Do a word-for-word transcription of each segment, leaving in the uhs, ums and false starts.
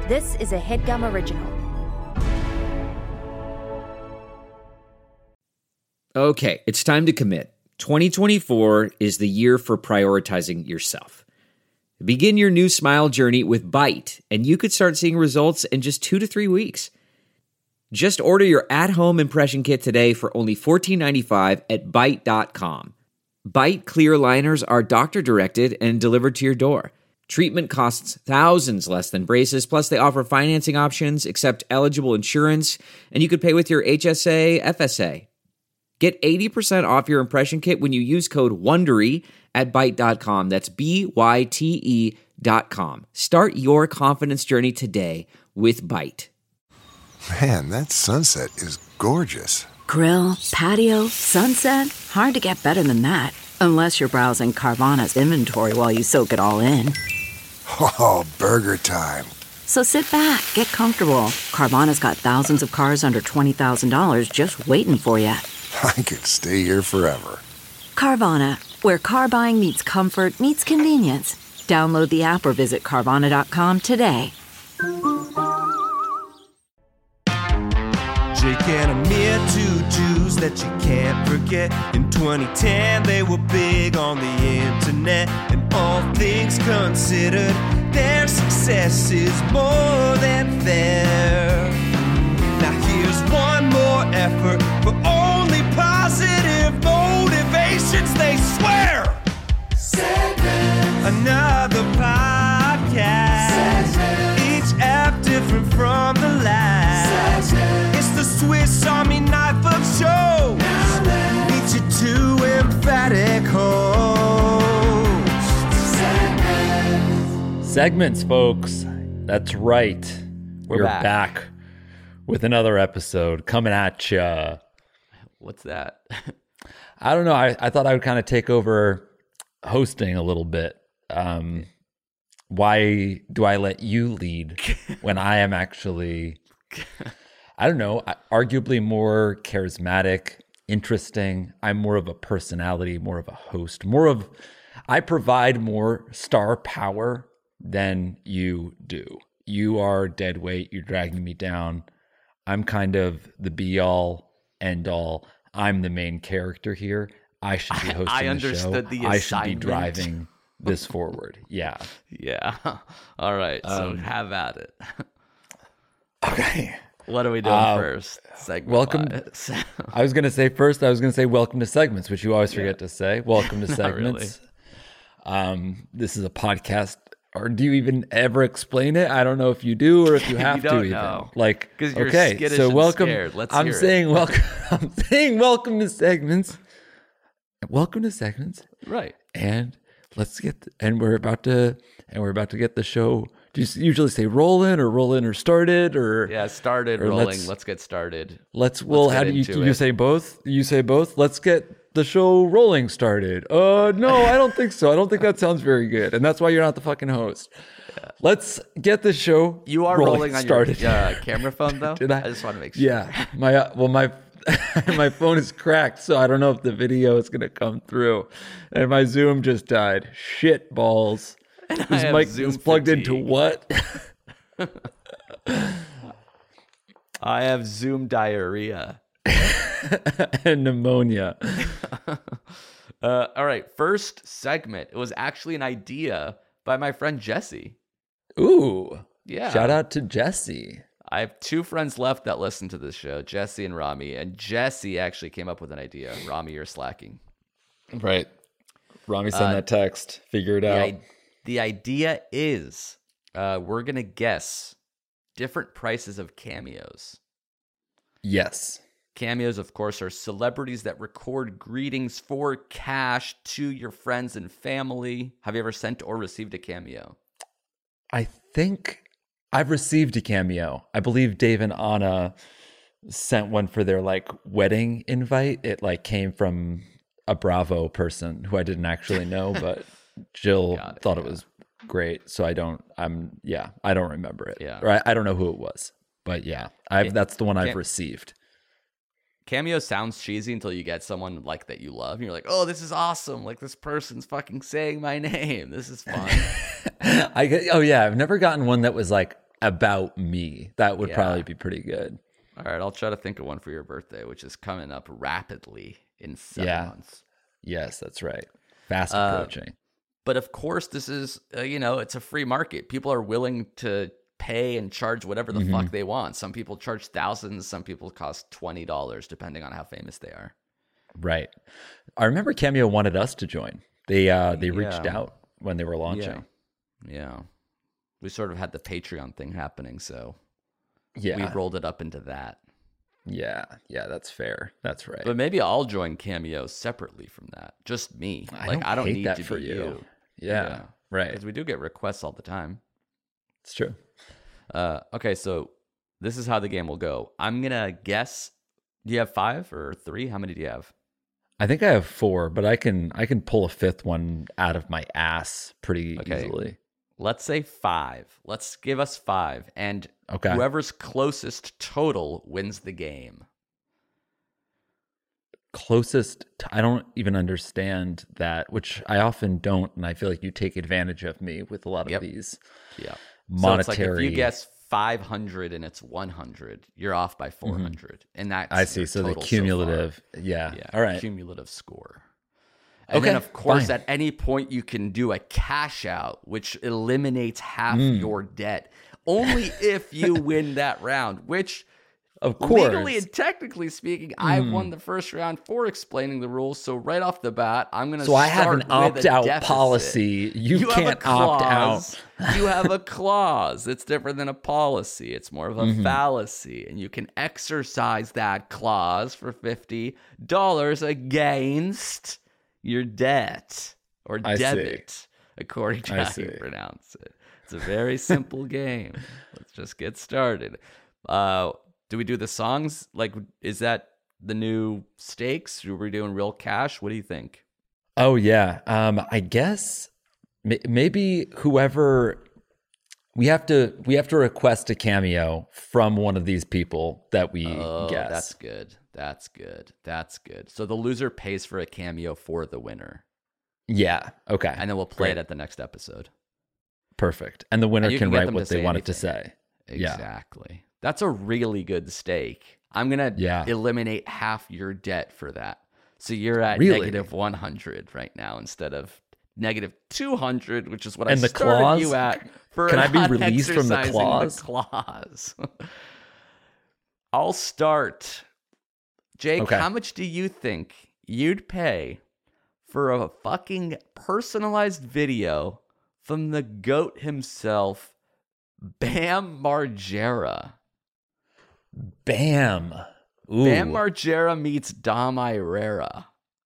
This is a HeadGum original. Okay, it's time to commit. twenty twenty-four is the year for prioritizing yourself. Begin your new smile journey with Byte, and you could start seeing results in just two to three weeks. Just order your at-home impression kit today for only fourteen ninety-five at byte dot com. Byte clear liners are doctor-directed and delivered to your door. Treatment costs thousands less than braces, plus they offer financing options, accept eligible insurance, and you could pay with your H S A, F S A. Get eighty percent off your impression kit when you use code WONDERY at byte dot com. That's B Y T E dot com. Start your confidence journey today with Byte. Man, that sunset is gorgeous. Grill, patio, sunset. Hard to get better than that. Unless you're browsing Carvana's inventory while you soak it all in. Oh, burger time. So sit back, get comfortable. Carvana's got thousands of cars under twenty thousand dollars just waiting for you. I could stay here forever. Carvana, where car buying meets comfort, meets convenience. Download the app or visit Carvana dot com today. Jake and Amir, two Jews that you can't forget. In twenty ten, they were big on the internet. And all things considered, their success is more than fair. Now here's one more effort for only positive motivations, they swear. Segment. Another podcast. Segment. Each app different from the last. Segment. It's the Swiss Army knife of shows. Meet your two emphatic hosts. Segments. Segments, folks. That's right. We're, We're back. back with another episode coming at you. What's that? I don't know. I, I thought I would kind of take over hosting a little bit. Um, why do I let you lead when I am actually, I don't know, arguably more charismatic, interesting? I'm more of a personality, more of a host, more of, I provide more star power than you do. You are dead weight. You're dragging me down. I'm kind of the be all, end all. I'm the main character here. I should be hosting I, I the understood show. the I should be assignment. driving this forward. Yeah. Yeah. All right. So Um, have at it. Okay. What are we doing Uh, first? Segment welcome. wise? I was going to say first, I was going to say welcome to segments, which you always forget Yeah. to say. Welcome to Not segments. Um, this is a podcast. Or do you even ever explain it? I don't know if you do or if you have You to don't even. know. Like, 'Cause you're okay, skittish so and welcome. scared. Let's I'm hear it. saying welcome. I'm saying welcome to segments. Welcome to segments. Right. And let's get and we're about to and we're about to get the show. Do you usually say roll in or roll in or started or Yeah, started or rolling. let's- Let's, get started. let's well get how do you into do you it. say both? You say both? Let's get the show rolling started. Uh no, I don't think so. I don't think that sounds very good. And that's why you're not the fucking host. Let's get the show You are rolling on started. your uh, camera phone, though? Did I? I just want to make sure. Yeah. My uh, well my my phone is cracked, so I don't know if the video is going to come through. And my Zoom just died. Shit balls. And I This have mic Zoom is plugged into fatigue. what? I have Zoom diarrhea. And pneumonia. Uh, all right. First segment. It was actually an idea by my friend Jesse. Ooh. Yeah. Shout out to Jesse. I have two friends left that listen to this show, Jesse and Rami. And Jesse actually came up with an idea. Rami, you're slacking. Right. Rami sent Uh, that text. Figure it The, out. I- the idea is uh, we're going to guess different prices of cameos. Yes. Cameos, of course, are celebrities that record greetings for cash to your friends and family. Have you ever sent or received a cameo? I think I've received a cameo. I believe Dave and Anna sent one for their like wedding invite. It like came from a Bravo person who I didn't actually know, but Jill Got it, thought it yeah. was great. So I don't, I'm, yeah, I don't remember it. Yeah. Or I, I don't know who it was, but yeah, I've, Ca- that's the one I've cam- received. Cameo sounds cheesy until you get someone like that you love. And you're like, oh, this is awesome. Like this person's fucking saying my name. This is fun. I get, oh yeah, I've never gotten one that was like about me. That would Yeah. probably be pretty good. All right, I'll try to think of one for your birthday, which is coming up rapidly in seven Yeah. months. Yes, that's right. Fast Uh, approaching. But of course, this is, uh, you know, it's a free market. People are willing to pay and charge whatever the Mm-hmm. fuck they want. Some people charge thousands. Some people cost twenty dollars, depending on how famous they are. Right. I remember Cameo wanted us to join. They uh they reached Yeah. out when they were launching. Yeah. Yeah. We sort of had the Patreon thing happening, so Yeah. we rolled it up into that. Yeah. Yeah, that's fair. That's right. But maybe I'll join Cameo separately from that. Just me. I like don't I don't hate need that to for be you. you. Yeah. Right. Because we do get requests all the time. It's true. Uh, okay, so this is how the game will go. I'm gonna guess. Do you have five or three? How many do you have? I think I have four, but I can I can pull a fifth one out of my ass pretty Okay. easily. Let's say five. Let's give us five, and Okay. whoever's closest total wins the game. Closest t- I don't even understand that, which I often don't, and I feel like you take advantage of me with a lot of Yep. these Yeah. monetary. So it's like if you guess five hundred and it's one hundred, you're off by four hundred, and that's I see. your So the total far. cumulative. yeah. Yeah. All right. Cumulative score. And Okay, then, of course, fine. at any point you can do a cash out, which eliminates half your debt. Only if you win that round, which Of course. legally and technically speaking, I won the first round for explaining the rules. So right off the bat, I'm going to So I have an start with a opt-out deficit. policy. You, have a can't opt out. clause. You have a clause. It's different than a policy. It's more of a Mm-hmm. fallacy. And you can exercise that clause for fifty dollars against your debt or I see. debit, according to I how see. you pronounce it. It's a very simple game. Let's just get started. Uh, do we do the songs? Like, is that the new stakes? Are we doing real cash? What do you think? Oh yeah. Um, I guess m- maybe whoever we have to we have to request a cameo from one of these people that we Oh, guess. that's good. That's good. That's good. So the loser pays for a cameo for the winner, Yeah. Okay. and then we'll play Great. it at the next episode. Perfect. And the winner And you can, can get write them what to they say want it to anything. say. Yeah. Exactly. That's a really good stake. I'm gonna Yeah. eliminate half your debt for that. So you're at Really? negative one hundred right now instead of negative two hundred, which is what I And the started clause? you at. For Can I be not released from the exercising clause? clause. I'll start. Jake, Okay. how much do you think you'd pay for a fucking personalized video from the GOAT himself, Bam Margera? Bam. Ooh. Bam Margera meets Dom Irera.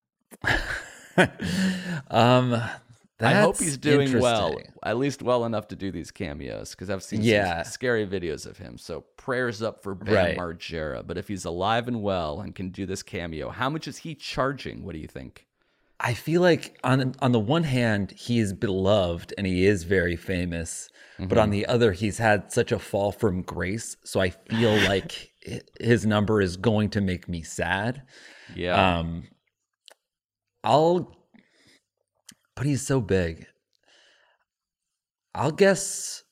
um I hope that's he's doing well, interesting. at least well enough to do these cameos, because I've seen Yeah. some scary videos of him. So prayers up for Bam Right. Margera. But if he's alive and well and can do this cameo, how much is he charging? What do you think? I feel like on on the one hand, he is beloved and he is very famous, but on the other, he's had such a fall from grace. So I feel like hi- his number is going to make me sad. Yeah. Um, I'll, but he's so big. I'll guess.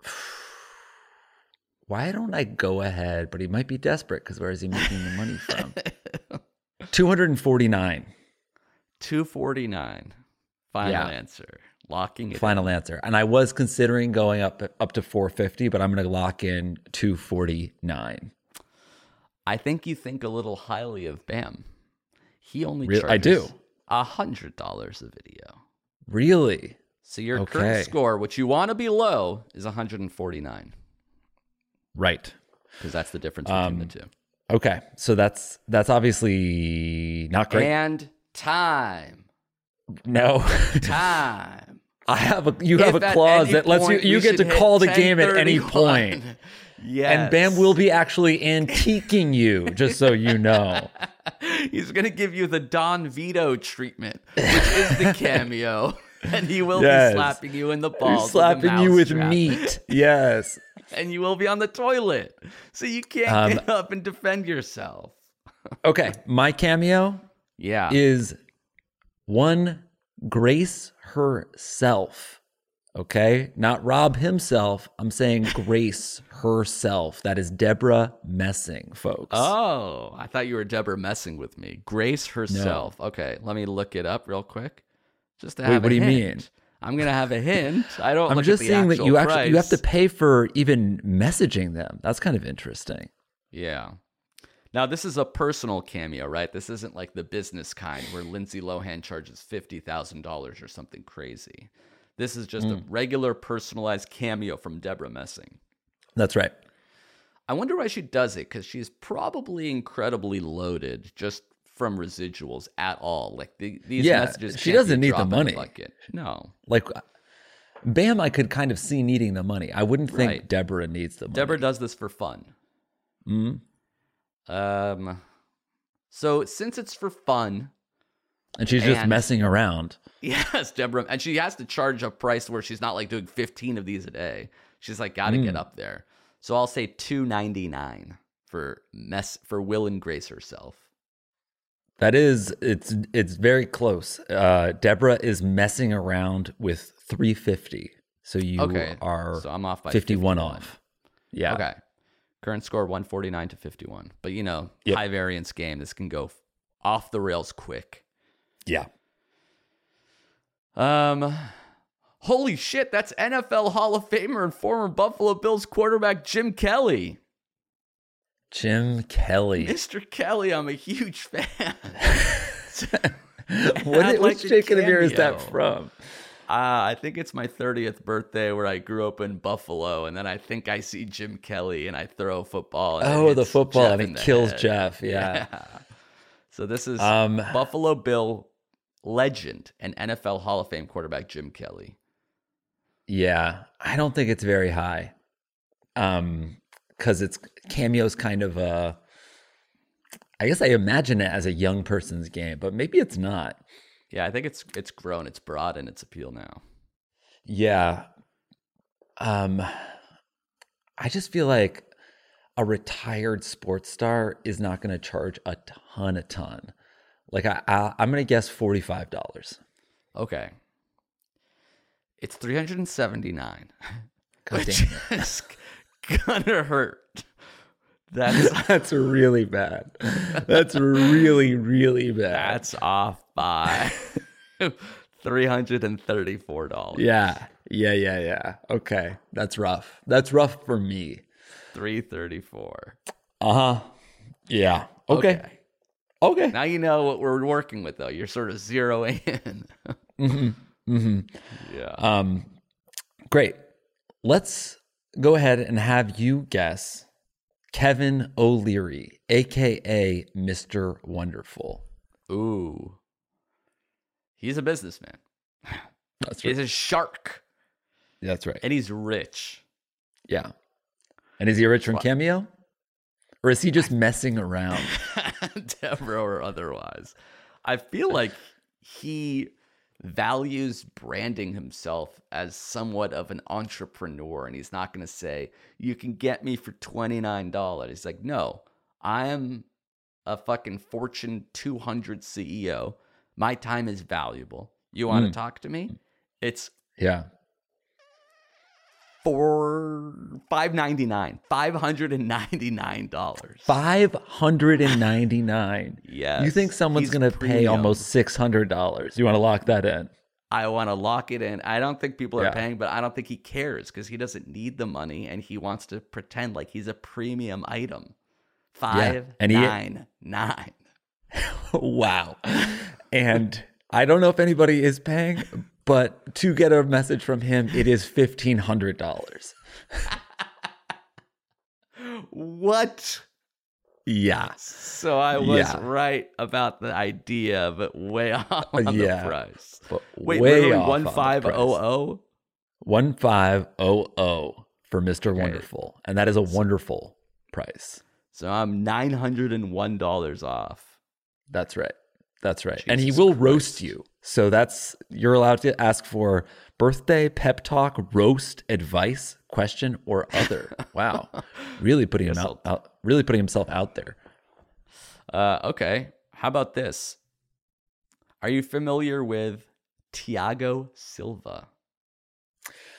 Why don't I go ahead? But he might be desperate because where is he making the money from? Two hundred and forty-nine. two forty-nine. Final Yeah. answer. Locking it Final answer. And I was considering going up up to four fifty, but I'm going to lock in two forty-nine. I think you think a little highly of Bam. He only Re- charges I do. one hundred dollars a video. Really? So your Okay. current score, which you want to be low, is one hundred forty-nine, Right. because that's the difference between Um, the two. Okay. So that's that's obviously not great. And time. No. Time. I have a you have If a at clause any that lets you point you we get to should hit call the game at any ten point. thirty-one. Yes. And Bam will be actually antiquing you, just so you know. He's going to give you the Don Vito treatment, which is the cameo. And he will Yes. be slapping you in the He's balls. slapping you with mousetrap. meat. Yes. And you will be on the toilet. So you can't Um, get up and defend yourself. Okay. My cameo Yeah. is one Grace herself. Okay, not Rob himself. I'm saying Grace herself. That is Deborah Messing, folks. Oh, I thought you were Deborah messing with me. Grace herself. No. Okay, let me look it up real quick. Just to have Wait, a what do you hint. mean? I'm gonna have a hint. I don't. I'm look just at the saying that actual you actually price. you have to pay for even messaging them. That's kind of interesting. Yeah. Now this is a personal cameo, right? This isn't like the business kind where Lindsay Lohan charges fifty thousand dollars or something crazy. This is just mm. a regular personalized cameo from Deborah Messing. That's right. I wonder why she does it, because she's probably incredibly loaded just from residuals at all. Like the, these yeah, messages she can't doesn't be need the drop in money. bucket. No. Like Bam, I could kind of see needing the money. I wouldn't think Right. Deborah needs the money. Deborah does this for fun. Mm-hmm. Um, so since it's for fun, and she's just and- messing around. yes, Deborah, and she has to charge a price where she's not like doing fifteen of these a day. She's like got to Mm. get up there. So I'll say two ninety-nine for mess for Will and Grace herself. That is, it's it's very close. Uh, Deborah is messing around with three fifty. So you Okay, are so I'm off by fifty-one fifty-one. off. Yeah. Okay. Current score one forty-nine to fifty-one. But you know, Yep. high variance game. This can go off the rails quick. Yeah. Um, holy shit, that's N F L Hall of Famer and former Buffalo Bills quarterback Jim Kelly. Jim Kelly. Mister Kelly, I'm a huge fan. what I'd which like a chicken of yours is that cameo. from? Uh, I think it's my thirtieth birthday where I grew up in Buffalo, and then I think I see Jim Kelly and I throw a football. And it Oh, the hits football, Jeff and in it the kills head. Jeff. Yeah. Yeah. So this is Um, Buffalo Bill legend and N F L Hall of Fame quarterback Jim Kelly. Yeah. I don't think it's very high. Um, because it's cameo's kind of a, I guess I imagine it as a young person's game, but maybe it's not. Yeah, I think it's it's grown, it's broad in its appeal now. Yeah. Um, I just feel like a retired sports star is not going to charge a ton, a ton. Like I, I I'm going to guess forty-five dollars. Okay. It's three hundred seventy-nine. God Which damn it. is gonna hurt. That's That's really bad. That's really, really bad. that's off by three hundred thirty-four dollars. Yeah. Yeah, yeah, yeah. Okay. That's rough. That's rough for me. three thirty-four. Uh-huh. Yeah. Okay. Okay. okay. Now you know what we're working with, though. You're sort of zeroing in. Mm-hmm. Mm-hmm. Yeah. Um, great. Let's go ahead and have you guess Kevin O'Leary, a k a. Mister Wonderful. Ooh. He's a businessman. That's right. He's a shark. That's right. And he's rich. Yeah. And is he rich from Cameo? Or is he just messing around? Deborah or otherwise. I feel like he values branding himself as somewhat of an entrepreneur, and he's not going to say, you can get me for twenty-nine dollars. He's like, no, I am a fucking Fortune two hundred C E O. My time is valuable. You want to Mm. talk to me? It's Yeah. for five ninety-nine, five hundred ninety-nine dollars. five hundred ninety-nine dollars. Yes. You think someone's He's going to pay premium. almost six hundred dollars? You want to lock that in? I want to lock it in. I don't think people are Yeah. paying, but I don't think he cares because he doesn't need the money and he wants to pretend like he's a premium item. Five and he- nine nine. Wow. And I don't know if anybody is paying, but to get a message from him, it is fifteen hundred dollars. What? Yeah. So I was Yeah. right about the idea, but way off on Yeah. the price. But Wait, way literally off on one the five price. oh oh. one five oh oh for Mister Wonderful. And that is a wonderful price. So I'm nine hundred one dollars off. That's right. That's right. and he Jesus will Christ. roast you. So that's, you're allowed to ask for birthday, pep talk, roast, advice, question, or other. Wow. Really putting him Guess out, out really putting himself out there. Uh, okay. How about this? Are you familiar with Thiago Silva?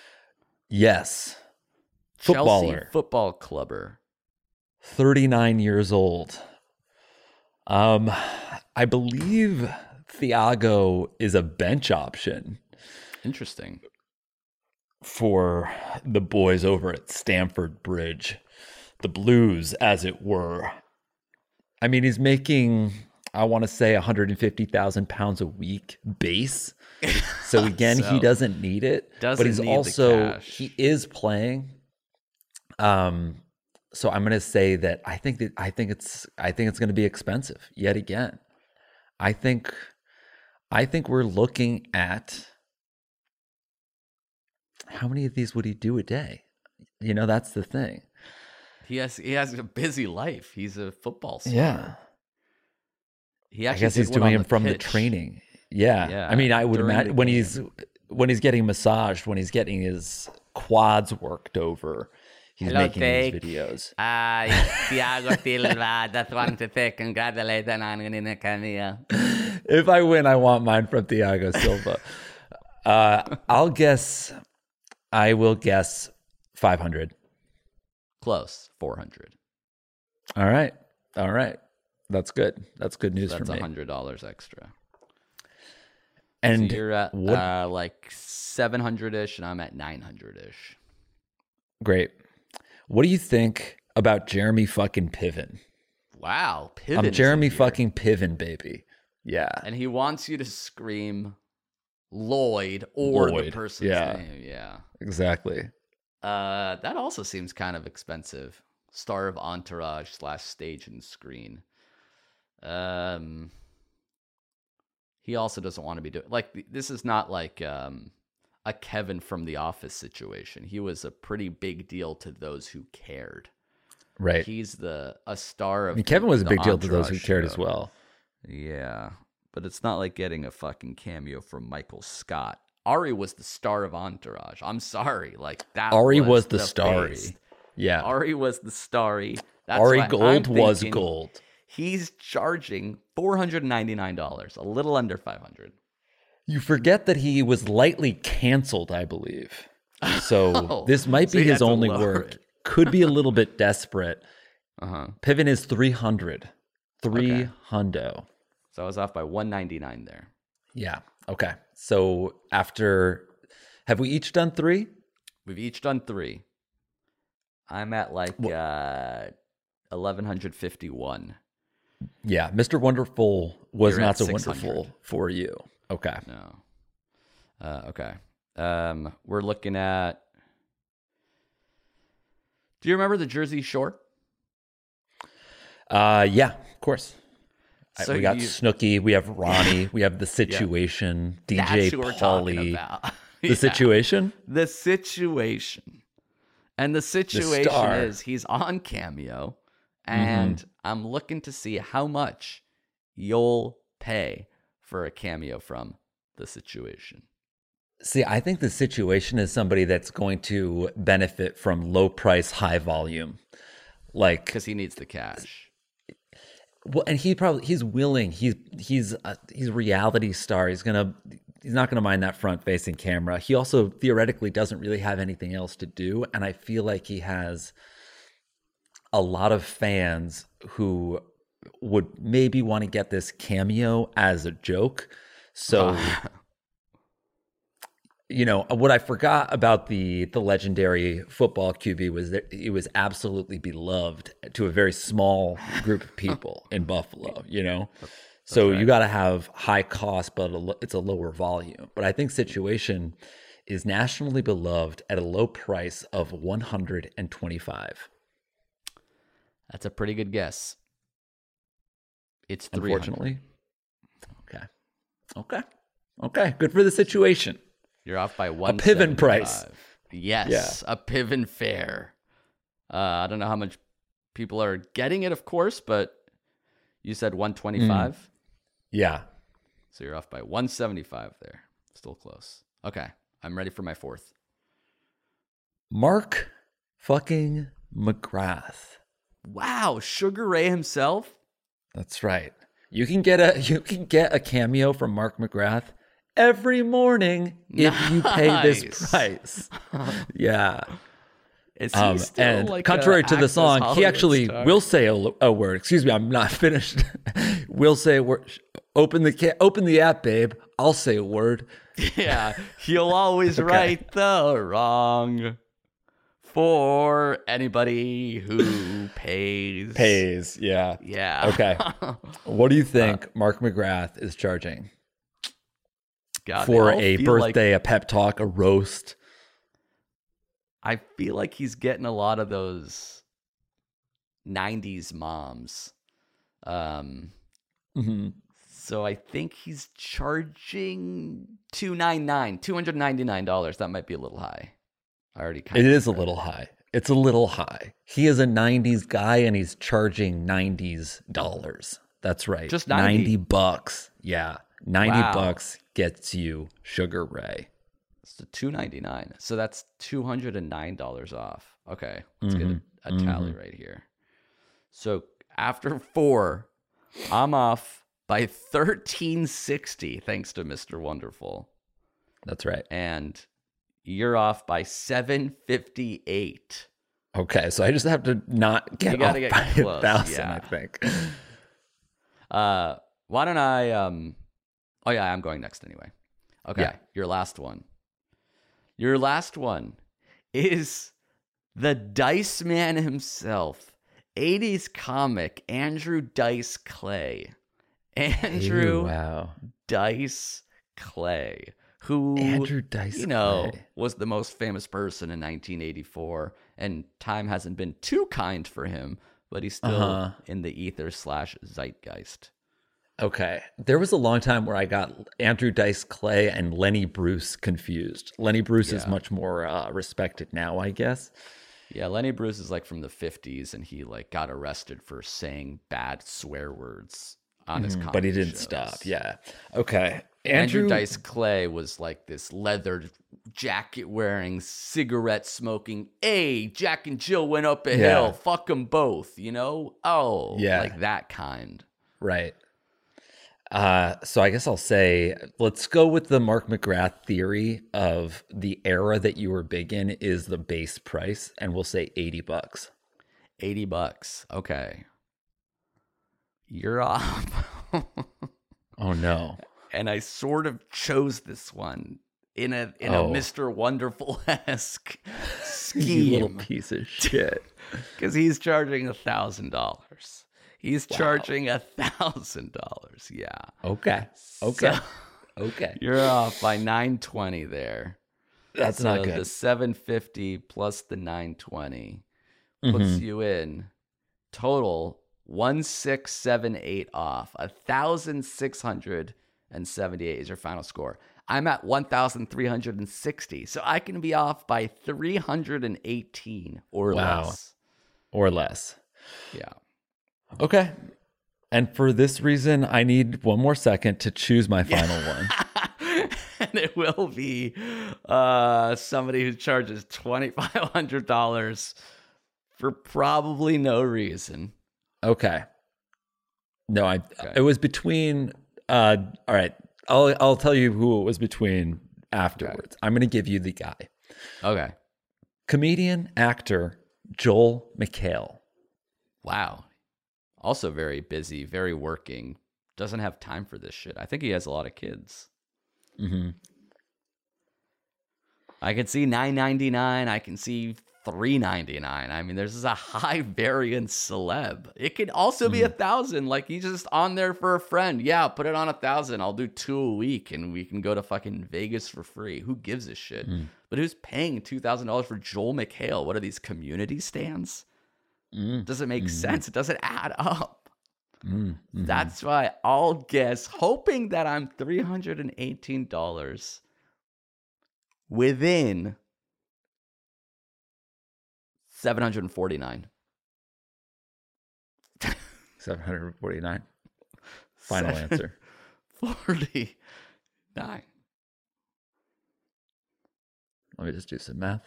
Yes. Chelsea Footballer. football clubber. thirty-nine years old. Um, I believe Thiago is a bench option Interesting. for the boys over at Stamford Bridge, the Blues, as it were. I mean, he's making, I want to say, one hundred fifty thousand pounds a week base. So again, So, he doesn't need it, doesn't but he's need the also cash. he is playing. Um, so I'm going to say that I think that I think it's I think it's going to be expensive yet again. I think I think we're looking at how many of these would he do a day? You know, that's the thing. He has he has a busy life. He's a football star. Yeah. He I actually guess did he's one doing on them from the pitch. training. Yeah. Yeah, I mean, I would during the imagine when game. he's when he's getting massaged, when he's getting his quads worked over, he's Hello, making Jake. these videos. Ah, Thiago Silva. Just want to say congratulations on winning a cameo. If I win, I want mine from Thiago Silva. uh, I'll guess. I will guess five hundred. Close, four hundred. All right. All right. That's good. That's good news So that's for a me. hundred dollars extra. And So you're at what? uh, like seven hundred ish, and I'm at nine hundred ish. Great. What do you think about Jeremy fucking Piven? Wow, Piven. I'm is Jeremy in here. fucking Piven, baby. Yeah. And he wants you to scream Lloyd or the Lloyd, person's yeah. name. Yeah. Exactly. Uh, that also seems kind of expensive. Star of Entourage slash stage and screen. Um, he also doesn't want to be doing like this is not like um a Kevin from The Office situation. He was a pretty big deal to those who cared. Right. He's the a star I of mean, Kevin was a the big deal to those who Entourage cared as show. well. Yeah, but it's not like getting a fucking cameo from Michael Scott. Ari was the star of Entourage. I'm sorry, like that. Ari was, was the, the starry. face. Yeah. Ari was the starry. That's Ari why Gold I'm was thinking gold. He's charging four hundred ninety-nine dollars, a little under five hundred. You forget that he was lightly canceled, I believe. So Oh, this might so be you his had to only lower work. it. Could be a little bit desperate. Uh huh. Piven is three hundred. Three Okay. hundo. So I was off by one ninety-nine there. Yeah. Okay. So after, have we each done three? We've each done three. I'm at like uh, eleven fifty-one. Yeah. Mister Wonderful was You're not at so six wonderful hundred. for you. Okay. No. Uh, okay. Um, we're looking at. Do you remember the Jersey Shore? Uh, yeah, of course. I- So we got you- Snooki, we have Ronnie, we have The Situation, D J That's who we're talking Pauly. about. The Yeah. Situation? The Situation. And the situation star. is he's on Cameo, and I'm looking to see how much you'll pay for a cameo from The Situation. See, I think The Situation is somebody that's going to benefit from low price, high volume. Like, Because he needs the cash. well, and he probably he's willing. He's he's a, he's a reality star. He's gonna he's not gonna mind that front facing camera. He also theoretically doesn't really have anything else to do, and I feel like he has a lot of fans who would maybe want to get this cameo as a joke. So. You know, what I forgot about the the legendary football Q B was that he was absolutely beloved to a very small group of people in Buffalo, you know? So you got to have high cost, but a lo- it's a lower volume. But I think Situation is nationally beloved at a low price of one hundred twenty-five. That's a pretty good guess. It's three hundred. Unfortunately. Okay. Okay. Okay. Good for The Situation. You're off by one. Piven price. Yes, a Piven fare. Uh, I don't know how much people are getting it, of course, but you said one twenty-five. Yeah. So you're off by one seventy-five there. Still close. Okay, I'm ready for my fourth. Mark fucking McGrath. Wow, Sugar Ray himself? That's right. You can get a you can get a cameo from Mark McGrath every morning if you pay this Nice. price. Yeah. Is he Um, still and like contrary a to the Access song, he Hollywood actually star? will say a, a word. Excuse me, I'm not finished. Will say a word. Open the ca- open the app, babe. I'll say a word. Yeah, he'll always Okay. right the wrong for anybody who pays. Pays. Yeah. Yeah. Okay. What do you think Mark McGrath is charging God, they for all a feel like- birthday, a pep talk, a roast? I feel like he's getting a lot of those nineties moms. Um, Mm-hmm. so I think he's charging two ninety-nine, two hundred ninety-nine dollars. That might be a little high. I already kind It of is a little high. It's a little high. He is a nineties guy and he's charging nineties dollars. That's right. Just ninety? ninety bucks. Yeah. ninety Wow. bucks gets you Sugar Ray. So two ninety-nine. So that's two hundred nine dollars off. Okay, let's Mm-hmm. get a, a tally right here. So after four, I'm off by thirteen sixty thanks to Mister Wonderful. That's right. And you're off by seven fifty-eight. Okay, so I just have to not get You gotta off get by close, a thousand, yeah. I think. Uh, why don't I um Oh yeah, I'm going next anyway. Okay, Yeah. your last one. Your last one is the Dice Man himself, eighties comic Andrew Dice Clay. Andrew Ooh, wow. Dice Clay, who Andrew Dice you know Clay. was the most famous person in nineteen eighty-four, and time hasn't been too kind for him, but he's still Uh-huh. in the ether slash zeitgeist. Okay. There was a long time where I got Andrew Dice Clay and Lenny Bruce confused. Lenny Bruce is Yeah. much more uh, respected now, I guess. Yeah, Lenny Bruce is like from the fifties, and he like got arrested for saying bad swear words on his comedy Mm, but he didn't shows. stop. Yeah. Okay. Andrew, Andrew, Dice Clay was like this leather jacket wearing, cigarette smoking. Hey, Jack and Jill went up a Yeah. hill. Fuck them both, you know? Oh, Yeah. like that kind. Right. Uh, so I guess I'll say, let's go with the Mark McGrath theory of the era that you were big in is the base price, and we'll say eighty bucks. eighty bucks. Okay. You're off. Oh no. And I sort of chose this one in a in Oh. a Mister Wonderful-esque You little scheme. piece of shit. Because he's charging a thousand dollars. He's Wow. charging a thousand dollars. Yeah. Okay. Okay. So Okay. you're off by nine twenty there. That's So not good. The seven fifty plus the nine twenty puts Mhm. you in total one six seven eight off. A thousand six hundred and seventy eight is your final score. I'm at one thousand three hundred and sixty, so I can be off by three hundred and eighteen or Wow. less. Or less. Yeah. Okay. And for this reason, I need one more second to choose my final one. And it will be uh, somebody who charges twenty-five hundred dollars for probably no reason. Okay. No, I. Okay. It was between. Uh, all right. I'll I'll tell you who it was between afterwards. I'm going to give you the guy. Okay. Comedian, actor Joel McHale. Wow. Also very busy, very working. Doesn't have time for this shit. I think he has a lot of kids. Mm-hmm. I can see nine ninety-nine. I can see three ninety-nine. I mean, there's a high variance celeb. It could also be a thousand. Like he's just on there for a friend. Yeah, put it on a thousand. I'll do two a week, and we can go to fucking Vegas for free. Who gives a shit? But who's paying two thousand dollars for Joel McHale? What are these community stands? Doesn't make sense. It doesn't add up. Mm-hmm. That's why I'll guess, hoping that I'm three hundred eighteen dollars within seven hundred forty-nine. seven hundred forty-nine. Final Seven- answer. forty-nine. Let me just do some math.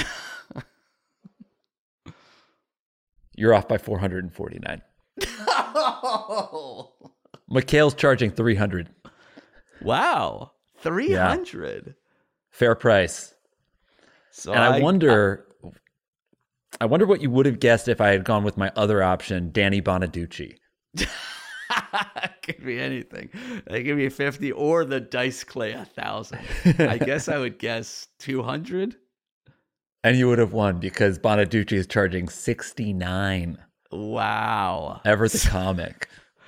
You're off by four hundred forty-nine. Oh, McHale's charging three hundred. wow. three hundred. Fair price. So And I, I wonder, I, I wonder what you would have guessed if I had gone with my other option, Danny Bonaducci. Could be anything. They give me fifty or the Dice Clay a thousand. I guess I would guess two hundred. And you would have won because Bonaducci is charging sixty-nine. Wow. Ever the comic.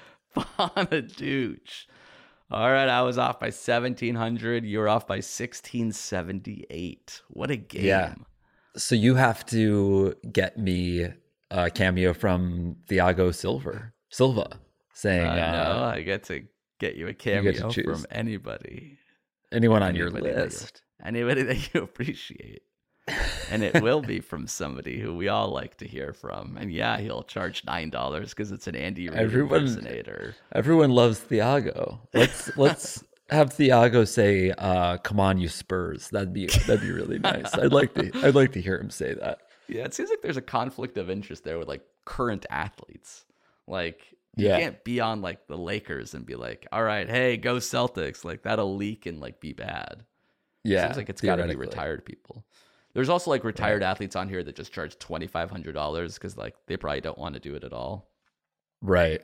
Bonaducci. All right, I was off by seventeen hundred. You were off by sixteen seventy-eight. What a game. Yeah. So you have to get me a cameo from Thiago Silva. Silva saying, Uh, uh, no, I get to get you a get cameo to choose. from anybody. anyone on your Anybody that you- list. Anybody that you appreciate. And it will be from somebody who we all like to hear from. And yeah, he'll charge nine dollars because it's an Andy Reid Everyone- impersonator. Everyone loves Thiago. Let's let's have Thiago say, uh, "Come on, you Spurs." That'd be that'd be really nice. I'd like to I'd like to hear him say that. Yeah, it seems like there's a conflict of interest there with like current athletes. Like, you Yeah. can't be on like the Lakers and be like, all right, hey, go Celtics. Like, that'll leak and like be bad. Yeah, Seems like it's got to be theoretically. retired people. There's also like retired athletes on here that just charge twenty-five hundred dollars because like they probably don't want to do it at all. Right.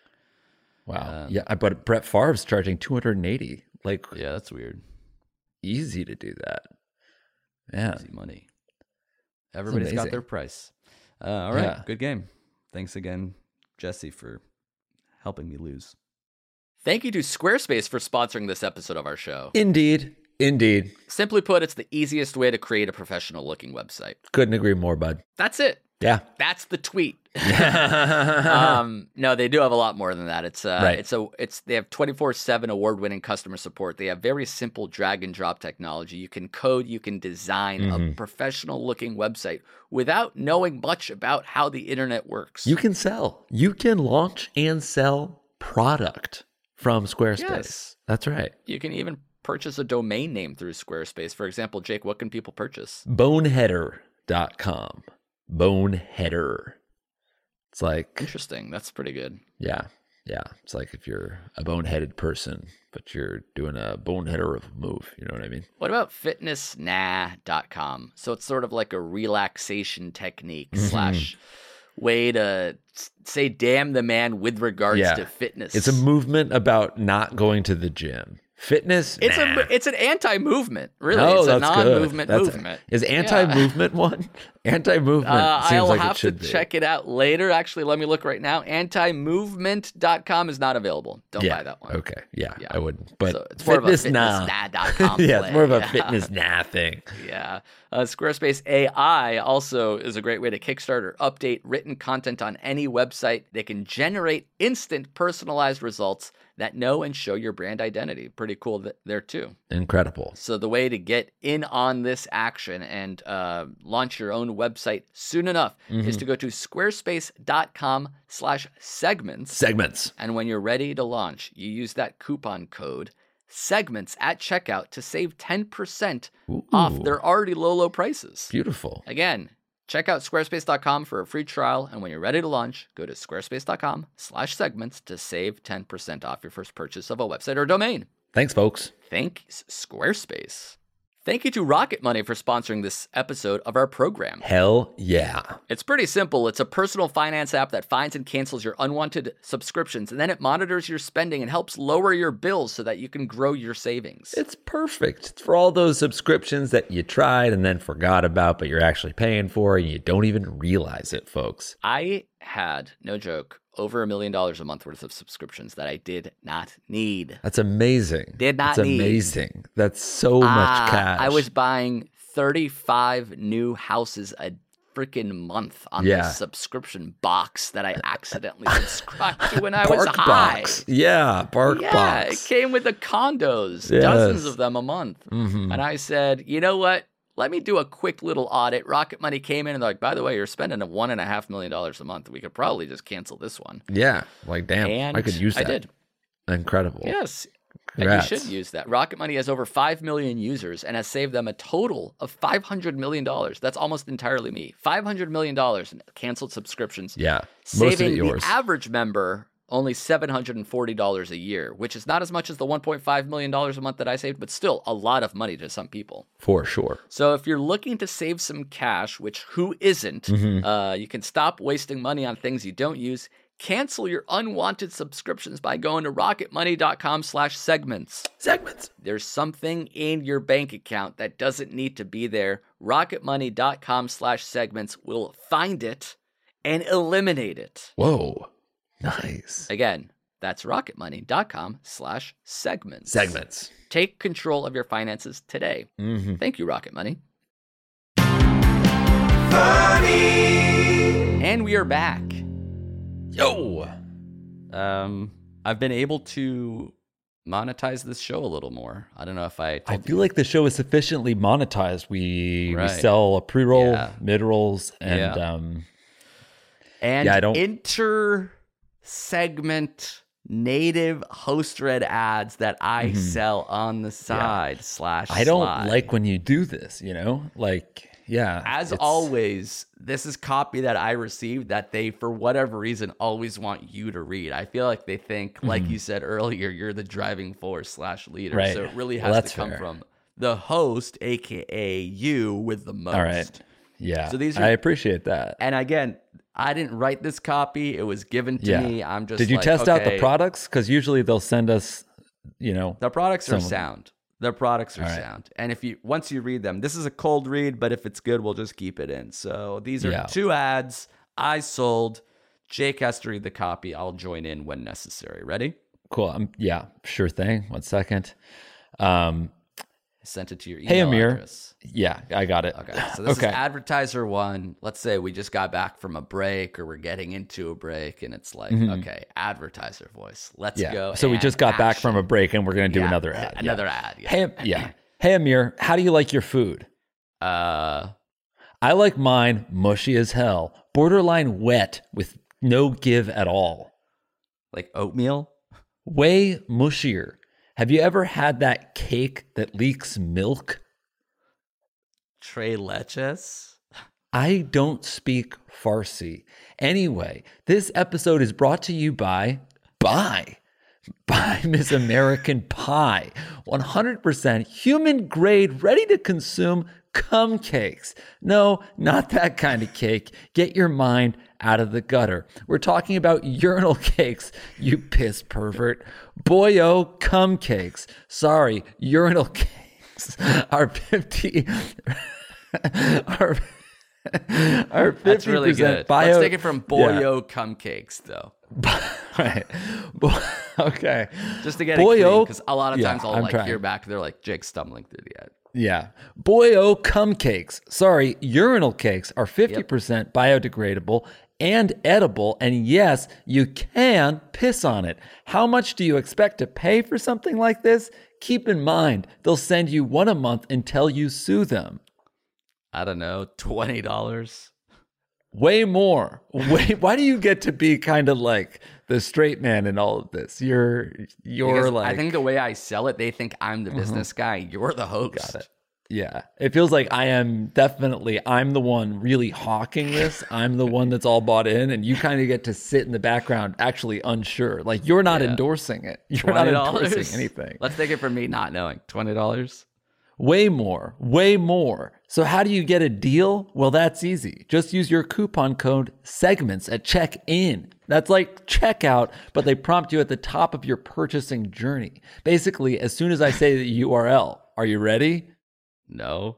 Wow. Um, yeah, but Brett Favre's charging two hundred eighty. Like, Yeah, that's weird. easy to do that. Yeah. Easy money. Everybody's got amazing. their price. Uh, all right, Yeah. good game. Thanks again, Jesse, for helping me lose. Thank you to Squarespace for sponsoring this episode of our show. Indeed. Indeed. Simply put, it's the easiest way to create a professional looking website. Couldn't agree more, bud. That's it. Yeah. That's the tweet. um, no, they do have a lot more than that. It's uh, Right. it's a it's they have twenty-four seven award-winning customer support. They have very simple drag and drop technology. You can code, you can design Mm-hmm. a professional-looking website without knowing much about how the internet works. You can sell. You can launch and sell product from Squarespace. Yes. That's right. You can even purchase a domain name through Squarespace. For example, Jake, what can people purchase? Boneheader dot com. Boneheader. It's like, Interesting. That's pretty good. yeah, yeah. It's like if you're a boneheaded person, but you're doing a boneheader of a move. You know what I mean? What about fitness nah dot com? So it's sort of like a relaxation technique Mm-hmm. slash way to s- say damn the man with regards Yeah. to fitness. It's a movement about not going to the gym. Fitness? It's nah. a it's an anti-movement, really. Oh, it's a that's non-movement good. That's- movement. Is anti-movement one? Anti-movement Uh, seems I'll like have it to should be. check it out later. Actually, let me look right now. anti movement dot com is not available. Don't yeah. buy that one. Okay. Yeah, Yeah. I wouldn't. But So it's more of a fitness, fitness nah. nah dot com yeah, it's more of a play. fitness nah thing. Yeah. Uh, Squarespace A I also is a great way to kickstart or update written content on any website. They can generate instant personalized results that know and show your brand identity. Pretty cool th- there too. Incredible. So the way to get in on this action and uh, launch your own website soon enough is to go to squarespace.com slash segments. Segments. And when you're ready to launch, you use that coupon code segments at checkout to save ten percent off Ooh. their already low, low prices. Beautiful. Again, check out squarespace dot com for a free trial. And when you're ready to launch, go to squarespace.com slash segments to save ten percent off your first purchase of a website or domain. Thanks, folks. Thanks, Squarespace. Thank you to Rocket Money for sponsoring this episode of our program. Hell yeah. It's pretty simple. It's a personal finance app that finds and cancels your unwanted subscriptions, and then it monitors your spending and helps lower your bills so that you can grow your savings. It's perfect. It's for all those subscriptions that you tried and then forgot about, but you're actually paying for and you don't even realize it, folks. I had, no joke, over a million dollars a month worth of subscriptions that I did not need. That's amazing. Did not That's need. amazing. That's so much Ah, cash. I was buying thirty-five new houses a freaking month on Yeah. this subscription box that I accidentally subscribed to when I Bark was high. Box. Yeah, Bark Yeah, Box. it came with the condos, Yes. dozens of them a month. Mhm. And I said, you know what? Let me do a quick little audit. Rocket Money came in and they're like, by the way, you're spending a one and a half million dollars a month. We could probably just cancel this one. Yeah, like damn, And I could use that. I did. Incredible. Yes. Congrats. And you should use that. Rocket Money has over five million users and has saved them a total of five hundred million dollars. That's almost entirely me. five hundred million dollars in canceled subscriptions. Yeah, most of Saving it yours. the average member only seven hundred forty dollars a year, which is not as much as the one point five million dollars a month that I saved, but still a lot of money to some people. For sure. So if you're looking to save some cash, which who isn't, Mm-hmm. uh, you can stop wasting money on things you don't use. Cancel your unwanted subscriptions by going to rocketmoney.com slash segments. Segments. There's something in your bank account that doesn't need to be there. rocketmoney.com slash segments will find it and eliminate it. Whoa. Nice. Again, that's rocketmoney.com slash segments. Segments. Take control of your finances today. Mm-hmm. Thank you, Rocket Money. Funny. And we are back. Yo. Um, I've been able to monetize this show a little more. I don't know if I I told feel like the show is sufficiently monetized. We Right. we sell a pre-roll, Yeah. mid-rolls, and Yeah. um, And Yeah, I don't- inter-segment native host read ads that I sell on the side slash I don't slide. like when you do this. You know, like yeah. As it's- always, this is copy that I received that they, for whatever reason, always want you to read. I feel like they think, like you said earlier, you're the driving force slash leader. Right. So it really Well, has that's to come fair. from the host, aka you, with the most. All right. Yeah. So these are- I appreciate that. And again, I didn't write this copy. It was given to Yeah. me. I'm just Did you like, test out the okay, products? Because usually they'll send us, you know, The products are Some- sound. The products are All right. sound. And if you once you read them, this is a cold read, but if it's good, we'll just keep it in. So these are Yeah. two ads I sold. Jake has to read the copy. I'll join in when necessary. Ready? cool. Um, yeah, sure thing. One second. Um, I sent it to your email hey Amir. address. Yeah, I got it. Okay. So this Okay. is advertiser one. Let's say we just got back from a break or we're getting into a break and it's like, okay, advertiser voice. Let's Mm-hmm. Yeah. go. So we and just got back action. from a break and we're gonna do Yeah, another ad. Another yeah. ad. Yeah. Hey, yeah. Hey Amir, how do you like your food? Uh I like mine mushy as hell, borderline wet with no give at all. like oatmeal. Way mushier. Have you ever had that cake that leaks milk? Tres leches. I don't speak Farsi. Anyway, this episode is brought to you by by by Miss American Pie. one hundred percent human grade, ready to consume cum cakes. No, not that kind of cake. Get your mind out of the gutter. We're talking about urinal cakes, you piss pervert. Boyo cum cakes. Sorry, urinal cakes are fifty are are fifty percent That's really good. bio. Let's take it from Boyo cum cakes, though, Right. Bo- okay. just to get Boyo- it because a lot of Yeah, times I'll I'm like trying. hear back. They're like Jake stumbling through the ad. Yeah. Boyo cum cakes. Sorry, urinal cakes are fifty percent biodegradable and edible. And yes, you can piss on it. How much do you expect to pay for something like this? Keep in mind, they'll send you one a month until you sue them. I don't know, twenty dollars. Way more. Way, why do you get to be kind of like the straight man in all of this? You're you're like I think the way I sell it, they think I'm the business guy. You're the host. Got it. Yeah. It feels like I am definitely, I'm the one really hawking this. I'm the one that's all bought in, and you kind of get to sit in the background actually unsure. Like you're not Yeah. endorsing it. You're not twenty dollars. endorsing anything. Let's take it from me not knowing. Twenty dollars. Way more, way more. So how do you get a deal? Well, that's easy. Just use your coupon code segments at check-in. That's like checkout, but they prompt you at the top of your purchasing journey. Basically, as soon as I say the U R L, are you ready? No.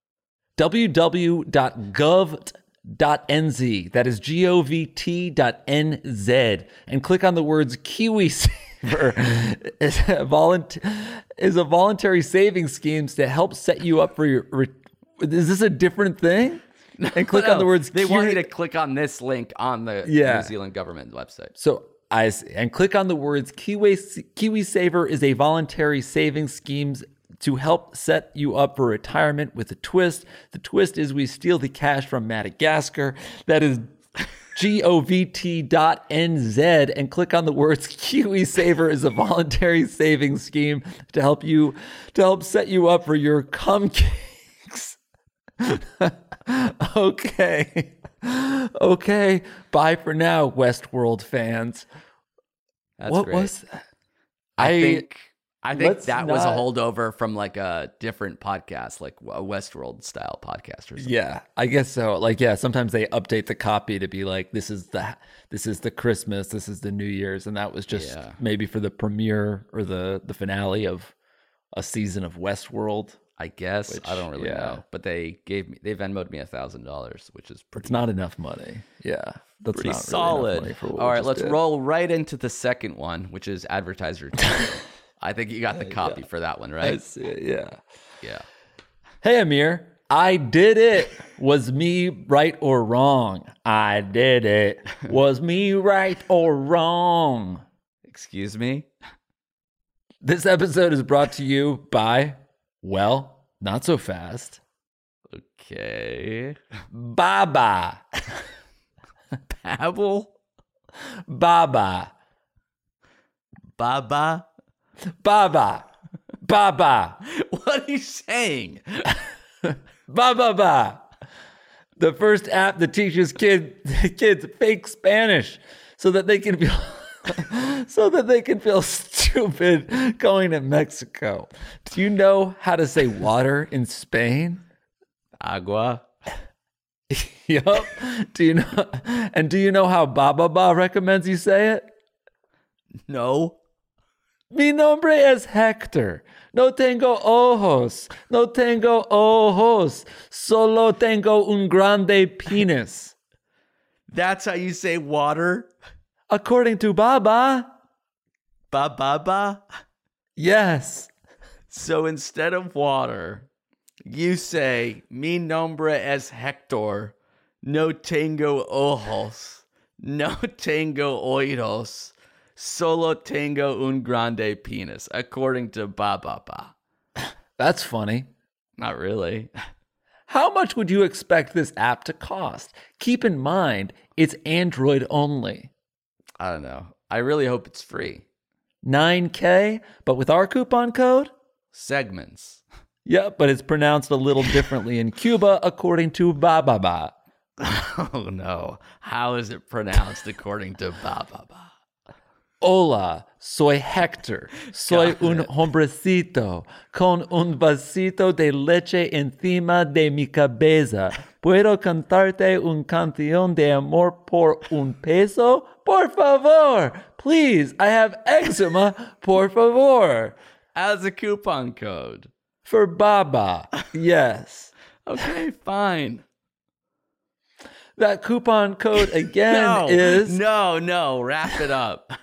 w w w dot gov dot n z. That is G O V T dot N Z. And click on the words KiwiSaver is a, volunt- is a voluntary savings schemes to help set you up for your... Re- is this a different thing? And click on the No, words... They want you Kiwi- to click on this link on the Yeah. New Zealand government website. So I see. And click on the words Kiwi KiwiSaver is a voluntary savings schemes to help set you up for retirement with a twist. The twist is we steal the cash from Madagascar. That is G O V T dot N Z, and click on the words KiwiSaver is a voluntary savings scheme to help you to help set you up for your cum cakes. Okay. Okay. Bye for now, Westworld fans. That's what great. was that? I, I- think I think let's that was a not- holdover from like a different podcast, like a Westworld style podcast or something. Yeah, I guess so. Like, yeah, sometimes they update the copy to be like, this is the this is the Christmas, this is the New Year's, and that was just Yeah. maybe for the premiere or the the finale of a season of Westworld. I guess Which, I don't really yeah. know, but they gave me they Venmoed me a thousand dollars, which is pretty It's not enough money. Yeah, that's pretty not really enough solid. money for what All we right, just let's did. roll right into the second one, which is advertiser. Tango. I think you got the copy for that one, I right? see it, yeah. Yeah. Hey, Amir, I did it. Was me right or wrong? I did it. Was me right or wrong? Excuse me. This episode is brought to you by, well, not so fast, Okay. Baba. Babble. Baba. Baba. Baba. Baba. What are you saying? Baba. Ba. The first app that teaches kid, kids fake Spanish so that they can feel so that they can feel stupid going to Mexico. Do you know how to say water in Spain? Agua. Yup. Do you know? And do you know how Baba Ba recommends you say it? No. Mi nombre es Hector. No tengo ojos. No tengo ojos. Solo tengo un grande penis. That's how you say water? According to Baba, Ba ba ba. yes. So instead of water, you say, mi nombre es Hector. No tengo ojos. No tengo oídos. Solo tengo un grande penis, according to Ba Ba Ba. That's funny. Not really. How much would you expect this app to cost? Keep in mind, it's Android only. I don't know. I really hope it's free. nine K, but with our coupon code? Segments. Yep, but it's pronounced a little differently in Cuba, according to Baba Ba. Oh no. How is it pronounced according to Ba Ba Ba? Hola, soy Hector. Soy Got un it. hombrecito con un vasito de leche encima de mi cabeza. ¿Puedo cantarte un canción de amor por un peso? Por favor. Please, I have eczema. Por favor. As a coupon code. For Baba. Yes. Okay, fine. That coupon code again No, is... no, no. Wrap it up.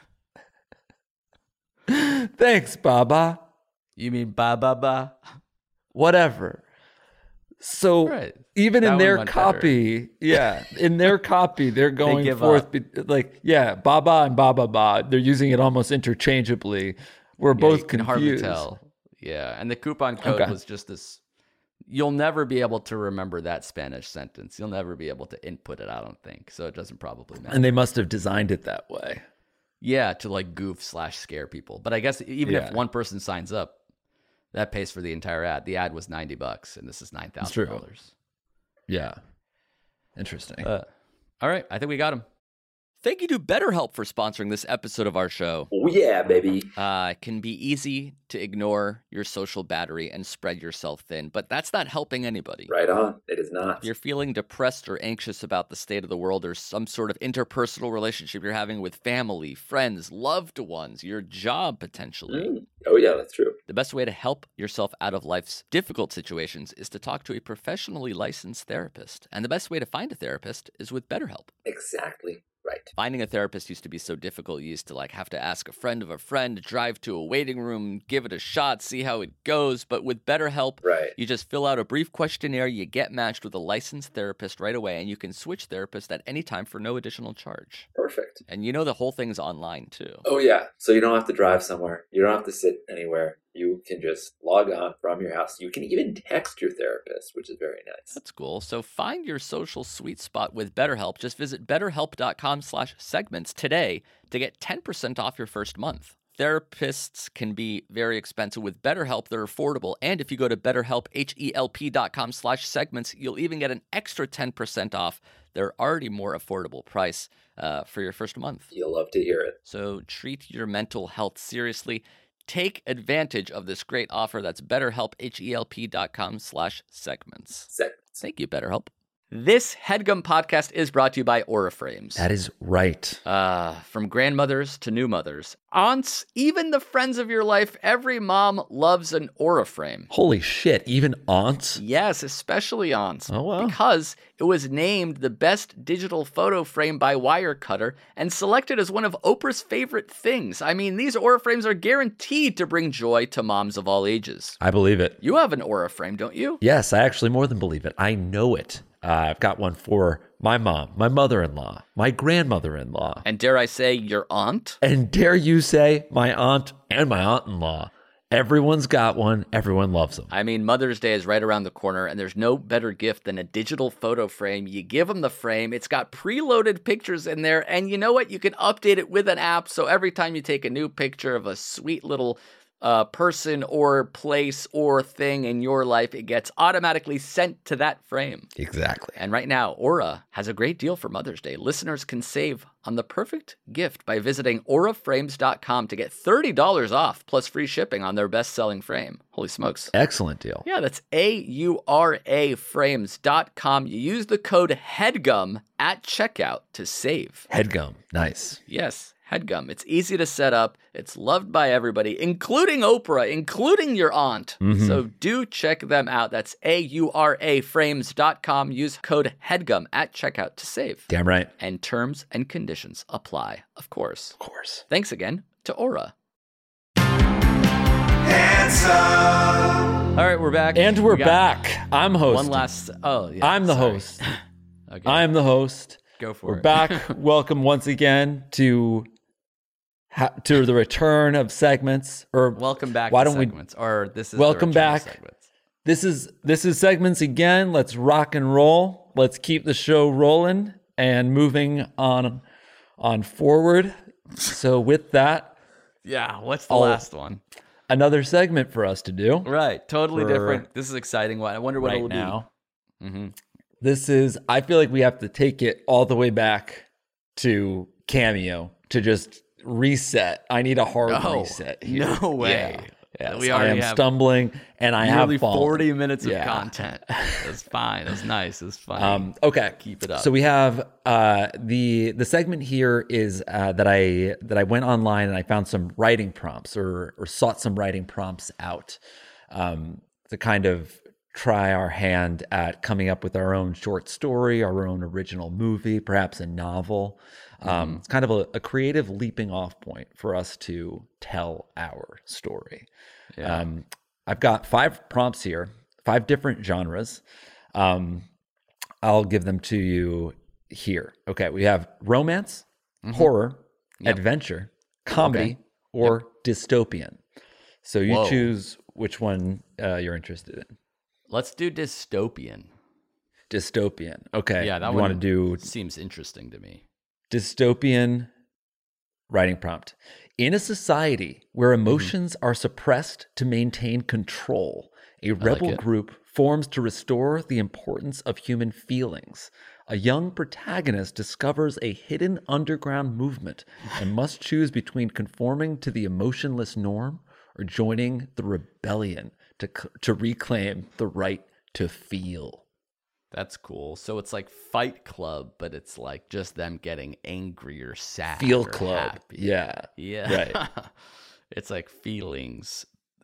Thanks, Baba. You mean Ba Ba Ba? Whatever. So Right. even That in one their went better. copy, yeah, in their copy, they're going give forth up. be, like, yeah, Baba and Baba Ba. They're using it almost interchangeably. We're Yeah, both you can hardly confused. tell. Yeah, and the coupon code Okay. was just this. You'll never be able to remember that Spanish sentence. You'll never be able to input it, I don't think. So it doesn't probably matter. And they must have designed it that way. Yeah, to like goof slash scare people. But I guess even Yeah. if one person signs up, that pays for the entire ad. The ad was ninety bucks, and this is nine thousand dollars. Yeah. Interesting. Uh, all right, I think we got him. Thank you to BetterHelp for sponsoring this episode of our show. Oh, yeah, baby. Uh, it can be easy to ignore your social battery and spread yourself thin, but that's not helping anybody. Right on. It is not. If you're feeling depressed or anxious about the state of the world or some sort of interpersonal relationship you're having with family, friends, loved ones, your job potentially, Mm. Oh, yeah, that's true. the best way to help yourself out of life's difficult situations is to talk to a professionally licensed therapist. And the best way to find a therapist is with BetterHelp. Exactly right. Finding a therapist used to be so difficult. You used to like have to ask a friend of a friend, drive to a waiting room, give it a shot, see how it goes. But with BetterHelp, Right. you just fill out a brief questionnaire, you get matched with a licensed therapist right away, and you can switch therapists at any time for no additional charge. Perfect. And you know the whole thing's online too. Oh, yeah. So you don't have to drive somewhere. You don't have to sit anywhere. You can just log on from your house. You can even text your therapist, which is very nice. That's cool. So find your social sweet spot with BetterHelp. Just visit betterhelp.com slash segments today to get ten percent off your first month. Therapists can be very expensive. With BetterHelp, they're affordable. And if you go to betterhelp, H-E-L-P dot com slash segments, you'll even get an extra ten percent off their already more affordable price uh, for your first month. You'll love to hear it. So treat your mental health seriously. Take advantage of this great offer. That's BetterHelp, H-E-L-P dot com slash segments. Segments. Thank you, BetterHelp. This HeadGum podcast is brought to you by Aura Frames. That is right. Uh, from grandmothers to new mothers, aunts, even the friends of your life, every mom loves an Aura Frame. Holy shit, even aunts? Yes, especially aunts. Oh, wow. Because it was named the best digital photo frame by Wirecutter and selected as one of Oprah's favorite things. I mean, these Aura Frames are guaranteed to bring joy to moms of all ages. I believe it. You have an Aura Frame, don't you? Yes, I actually more than believe it. I know it. Uh, I've got one for my mom, my mother-in-law, my grandmother-in-law. And dare I say, your aunt? And dare you say, my aunt and my aunt-in-law. Everyone's got one. Everyone loves them. I mean, Mother's Day is right around the corner, and there's no better gift than a digital photo frame. You give them the frame. It's got preloaded pictures in there, and you know what? You can update it with an app, so every time you take a new picture of a sweet little uh, person or place or thing in your life, it gets automatically sent to that frame. Exactly. And right now, Aura has a great deal for Mother's Day. Listeners can save on the perfect gift by visiting aura frames dot com to get thirty dollars off plus free shipping on their best-selling frame. Holy smokes. Excellent deal. Yeah, that's A U R A frames dot com. You use the code HEADGUM at checkout to save. HeadGum. Nice. Yes, HeadGum. It's easy to set up. It's loved by everybody, including Oprah, including your aunt. Mm-hmm. So do check them out. That's A U R A frames dot com. Use code HEADGUM at checkout to save. Damn right. And terms and conditions apply, of course. Of course. Thanks again to Aura. Handsome. All right, we're back. And we're We got back. I'm hosting. One last. Oh, yeah. I'm the sorry. host. Okay. I'm the host. Go for We're it. back. Welcome once again to ha- to the return of segments. Or Welcome back. Why to don't we? segments, or this is the Welcome return of back. segments. This is this is segments again. Let's rock and roll. Let's keep the show rolling and moving on on forward. So with that, Yeah. What's the I'll- last one? another segment for us to do Right. Totally For different. This is exciting. I wonder what right it'll now. be. Mm-hmm. This is, I feel like we have to take it all the way back to Cameo to just reset. I need a hard No. reset here. No way. Yeah. Yes, We I already am have stumbling and I Nearly have fallen. forty minutes of Yeah. content. That's fine. That's nice. That's fine. Um, okay, Keep it up. So we have uh, the the segment here is uh, that I that I went online and I found some writing prompts or or sought some writing prompts out um, to kind of try our hand at coming up with our own short story, our own original movie, perhaps a novel. Um, it's kind of a, a creative leaping off point for us to tell our story. Yeah. Um, I've got five prompts here, five different genres. Um, I'll give them to you here. Okay, we have romance, horror, adventure, comedy, Okay. or dystopian. So you Whoa. choose which one uh, you're interested in. Let's do dystopian. Dystopian. Okay. Yeah, that you one want to do seems interesting to me. dystopian writing prompt. In a society where emotions are suppressed to maintain control, a rebel it. group forms to restore the importance of human feelings. A young protagonist discovers a hidden underground movement and must choose between conforming to the emotionless norm or joining the rebellion to, c- to reclaim the right to feel. That's cool. So it's like Fight Club, but it's like just them getting angry or sad. Feel or club. happy. Yeah. Yeah. Right. It's like feelings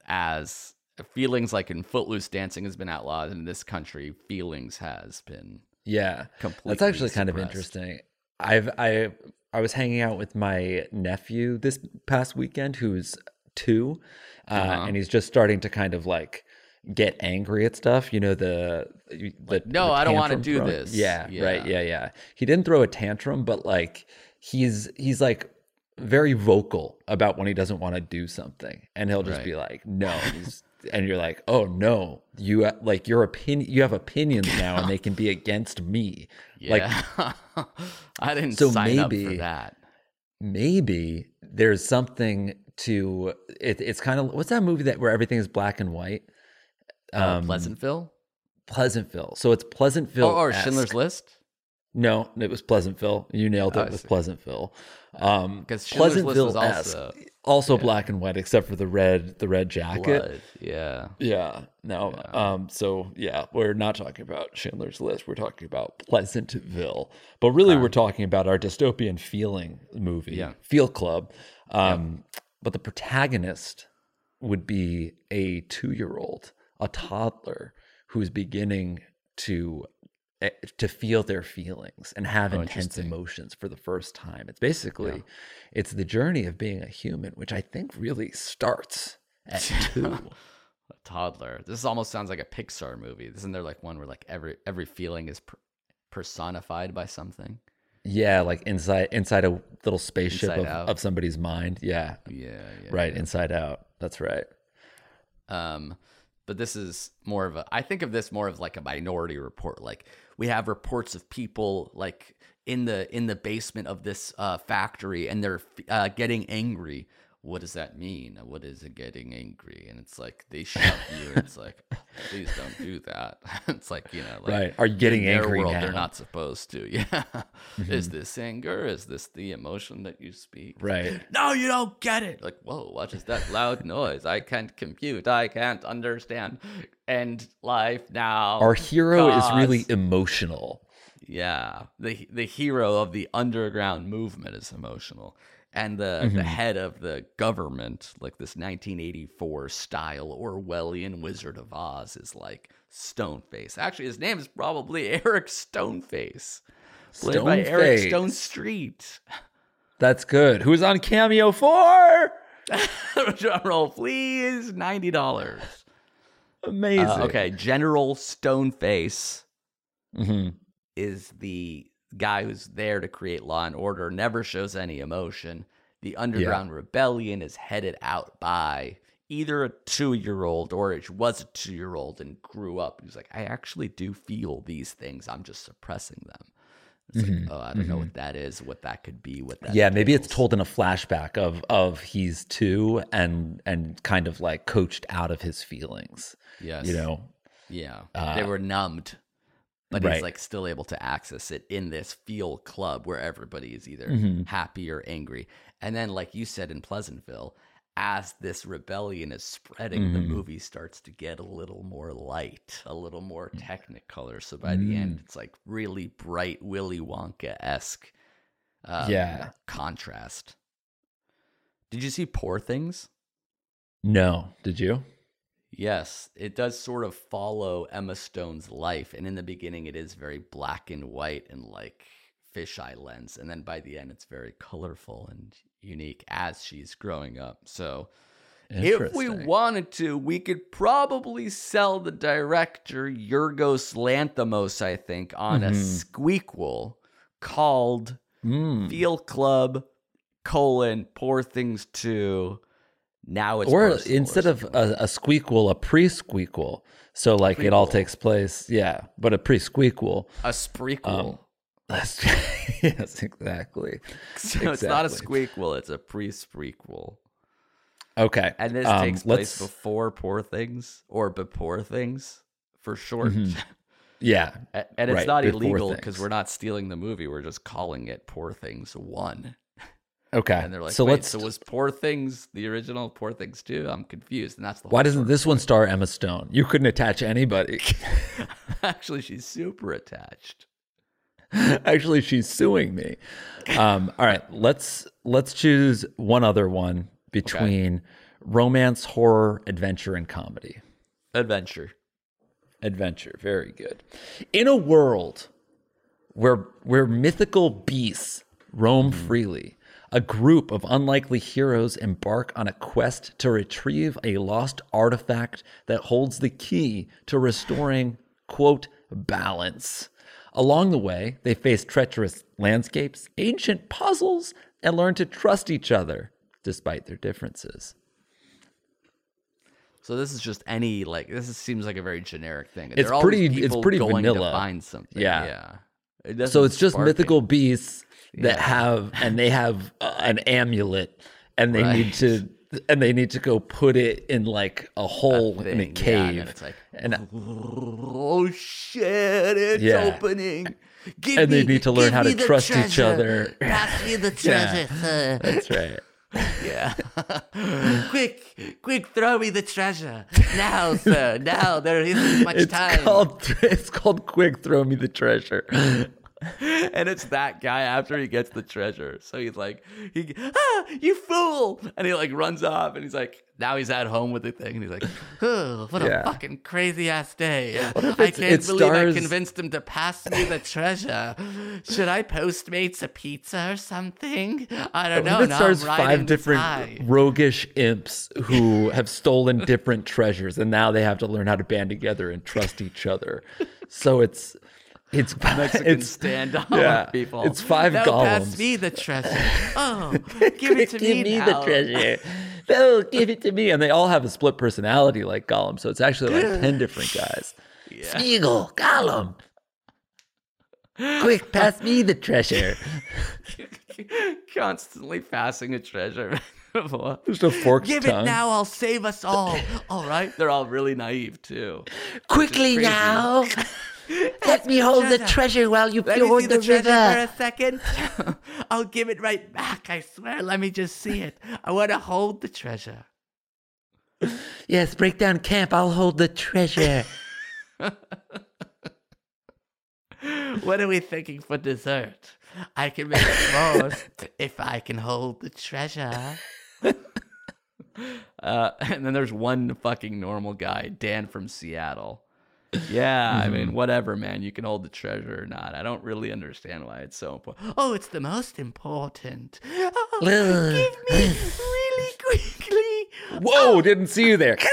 as feelings like in Footloose dancing has been outlawed in this country. Feelings has been Yeah, completely that's actually kind of suppressed. interesting. I've I I was hanging out with my nephew this past weekend, who's two, uh, Uh-huh. and he's just starting to kind of like get angry at stuff. You know the, the no, the I don't wanna tantrum do throwing. this. Yeah, Yeah. right. Yeah, yeah. He didn't throw a tantrum, but like he's he's like very vocal about when he doesn't want to do something, and he'll just Right. be like, no. He's, and you're like, oh no, you like your opinion. You have opinions now, and they can be against me. Like Yeah. I didn't So sign up maybe- for that. maybe there's something to it, it's kind of what's that movie that where everything is black and white? Uh, Um, Pleasantville? Pleasantville. So it's Pleasantville. Oh, or Schindler's List? No, it was Pleasantville. You nailed Oh, it I with see. Pleasantville. Um, 'Cause Schindler's List was Pleasantville-esque, also- also black and white, except for the red, the red jacket. Blood. Yeah. Yeah, no. Um, so yeah, we're not talking about Schindler's List. We're talking about Pleasantville. But really, we're talking about our dystopian feeling movie, Yeah. Feel Club. Um, But the protagonist would be a two-year-old, a toddler who's beginning to eh, to feel their feelings and have Oh, intense interesting. emotions for the first time. It's basically it's the journey of being a human, which I think really starts at two. A toddler. This almost sounds like a Pixar movie. Isn't there like one where like every every feeling is per- personified by something? Yeah, like inside inside a little spaceship Inside of, Out. of somebody's mind. Yeah. Yeah, yeah. Right, Inside Out. That's right. Um, but this is more of a. I think of this more of like a Minority Report. Like we have reports of people like in the in the basement of this uh, factory, and they're uh, getting angry. What does that mean? What is it getting angry? And it's like they shove you. And it's like, please don't do that. It's like, you know, like Right. Are you getting in their angry world, now? They're not supposed to. Yeah. Is this anger? Is this the emotion that you speak? Right. No, you don't get it. Like, whoa, what is that loud noise? I can't compute. I can't understand. End life now. Our hero is Cause- really emotional. Yeah. The the hero of the underground movement is emotional. And the, the head of the government, like this nineteen eighty-four style Orwellian Wizard of Oz, is like Stoneface. Actually, his name is probably Eric Stoneface. Played by Eric Stoneface. Stone Street. That's good. Who's on Cameo for? Drum roll, please. ninety dollars. Amazing. Uh, okay, General Stoneface hmm is the guy who's there to create law and order, never shows any emotion. The underground rebellion is headed out by either a two-year-old or it was a two-year-old and grew up. He's like, I actually do feel these things. I'm just suppressing them. It's like, oh, I don't know what that is, what that could be, what that Yeah, maybe it's entails. told in a flashback of of he's two and and kind of like coached out of his feelings. Yes. You know. Yeah, Uh, they were numbed, but right. he's like still able to access it in this feel club where everybody is either Mm-hmm. happy or angry. And then, like you said in Pleasantville, as this rebellion is spreading, the Mm-hmm. movie starts to get a little more light, a little more technicolor. So by the Mm. end, it's like really bright Willy Wonka esque. Um, Yeah. Contrast. Did you see Poor Things? No, did you? Yes, it does sort of follow Emma Stone's life. And in the beginning, it is very black and white and like fisheye lens. And then by the end, it's very colorful and unique as she's growing up. So if we Interesting. wanted to, we could probably sell the director Yorgos Lanthimos, I think, on a squeakquel called Mm. Feel Club, colon, Poor Things two. Now it's Or personal or instead of something. a, a squeakquel, a pre-squeakquel. So like it all Prequel. takes place, yeah, but a pre-squeakquel. a sprequel. Um, That's yes, exactly. So it's not a exactly. squeakquel, it's a pre-sprequel. Okay. And this um, takes place let's- before Poor Things or before Things for short. Yeah. A- and it's right, not Before illegal because Things. we're not stealing the movie. We're just calling it Poor Things one. Okay. And they're like, so wait, let's. so was Poor Things the original Poor Things two? I'm confused. And that's the why whole doesn't sort this one star Emma Stone? You couldn't attach anybody. of- Actually, she's super attached. Actually, she's suing me. Um, all right, let's let's choose one other one between romance, horror, adventure, and comedy. Adventure. Adventure, very good. In a world where where mythical beasts roam freely, a group of unlikely heroes embark on a quest to retrieve a lost artifact that holds the key to restoring, quote, balance. Along the way, they face treacherous landscapes, ancient puzzles, and learn to trust each other despite their differences. So this is just any like this is, seems like a very generic thing. It's They're always pretty- it's people pretty going vanilla. to find something. Yeah. yeah. It doesn't So it's just spark mythical it. beasts that Yeah. have, and they have uh, an amulet, and they Right. need to and they need to go put it in like a hole That in a thing, yeah, cave. and then it's like, and oh shit, it's Yeah. opening. Give and me, they need to learn give how me to the trust treasure. each other. Pass me the Yeah. treasure, sir. That's right. Yeah. quick, quick, throw me the treasure. Now, sir. Now, there isn't much It's time. called it's called Quick Throw Me the Treasure. And it's that guy after he gets the treasure. So he's like, he, ah, you fool. And he like runs off and he's like, now he's at home with the thing. And he's like, oh, what Yeah. a fucking crazy ass day. I it's- can't it believe stars- I convinced him to pass me the treasure. Should I Postmates a pizza or something? I don't know. It Now stars I'm riding five this different high. roguish imps who have stolen different treasures, and now they have to learn how to band together and trust each other. So it's it's Mexican it's standoff yeah, people. it's five no, Pass golems. me the treasure. Oh, give it to Give me, me now. the treasure. No, give it to me. And they all have a split personality like Gollum, so it's actually like ten different guys. Yeah. Smeagol, Gollum. Quick, pass me the treasure. Constantly passing a treasure. There's a forked Give tongue. it now, I'll save us all. All right. They're all really naive too. Quickly crazy. now. Let me hold the treasure while you Let me fjord see the, the treasure river. for a second. I'll give it right back, I swear. Let me just see it. I want to hold the treasure. Yes, break down camp. I'll hold the treasure. What are we thinking for dessert? I can make s'mores if I can hold the treasure. Uh, and then there's one fucking normal guy, Dan from Seattle. Yeah, I mean, whatever, man. You can hold the treasure or not. I don't really understand why it's so important. Oh, it's the most important. Oh, give me really quickly. Whoa, didn't see you there.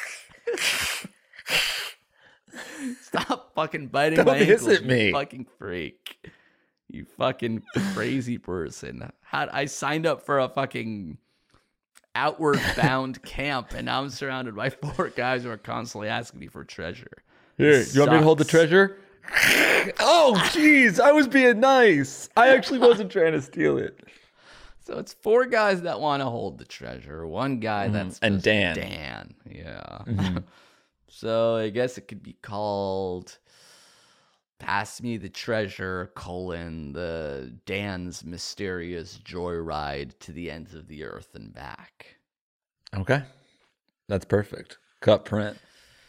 Stop fucking biting Don't my hiss ankles, at me. you fucking freak. You fucking crazy person. How, I signed up for a fucking outward bound camp, and now I'm surrounded by four guys who are constantly asking me for treasure. Here, This you want me to hold the sucks. treasure? Oh, jeez, I was being nice. I actually wasn't trying to steal it. So it's four guys that want to hold the treasure. One guy that's And just Dan. Dan, yeah. So I guess it could be called "Pass Me the Treasure: colon the Dan's Mysterious Joyride to the Ends of the Earth and Back." Okay, that's perfect. Cut print.